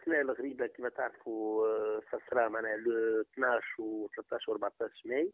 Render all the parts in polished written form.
السنه الغريبه كما تعرفوا فسرها معناها لو 12 و 13 و 14 ماي.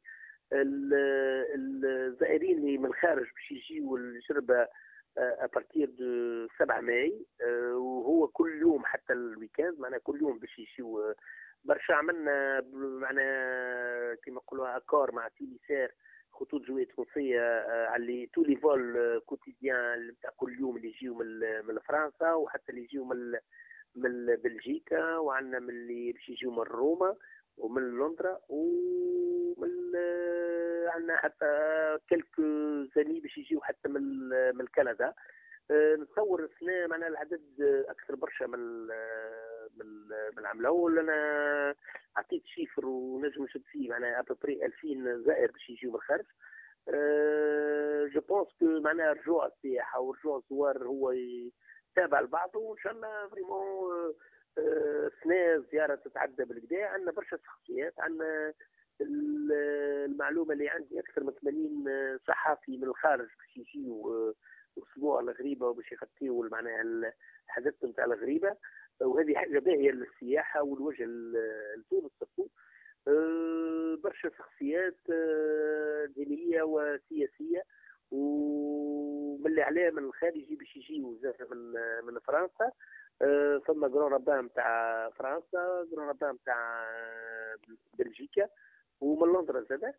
الزائرين اللي من الخارج باش يجيوا الجربه ابارتير دو 7 ماي، وهو كل يوم حتى الويكاند معناها كل يوم باش يجيو. برشا عملنا معناها كما نقولوها اكور مع تيليسير خطوط جويه تونسيه على تو لي فول كوتيديان نتاع كل يوم اللي يجيو من فرنسا، وحتى اللي يجيو من بلجيكا، وعندنا من اللي باش يجيو من روما ومن لندرا، ومن عندنا حتى كلكو زميل باش يجيو حتى من كندا. نتصور السنه معنا العدد اكثر برشا من العام الاول. انا عطيت شيفر ونجم نشد فيه معناها ابري 2000 زائر باش يجيو من الخارج. جو بونس كو معناها رجوع السياحه ورجوع الزوار هو يتابع لبعضه، وان شاء الله فريمون سنة زيارة تتعدى بالكدا. عندنا برشا شخصيات، عندنا المعلومة اللي عندي أكثر من 80 صحفي من الخارج باش يجيو أسبوع الغريبة وباش يغطيو معناها الحدث نتاع الغريبة، وهذه حاجة باهية للسياحة والوجه لتونس سورتو. برشا شخصيات دينية وسياسية ومن الإعلام الخارجي باش يجيو من فرنسا. ثم جرون رباه نتاع فرنسا، جرون رباه نتاع بلجيكا، ومن لندن زاده،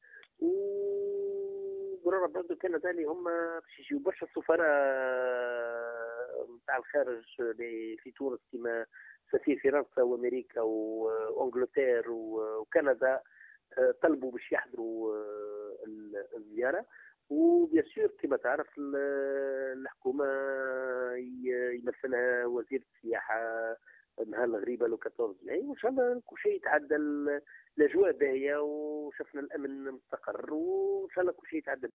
وجرون رباه دو كندا اللي هما باش يجيو برشا السفراء نتاع الخارج في تونس كما سفير فرنسا وامريكا وانجلترا وكندا طلبوا باش يحضروا الزياره. وبيان سور كما تعرف الحكومه يمثلها وزير السياحه نهار الغريبه لو 14 ماي، وان شاء الله كل شيء يتعدى. الاجواء باهيه وشفنا الامن مستقر، وان شاء الله كل شيء يتعدى.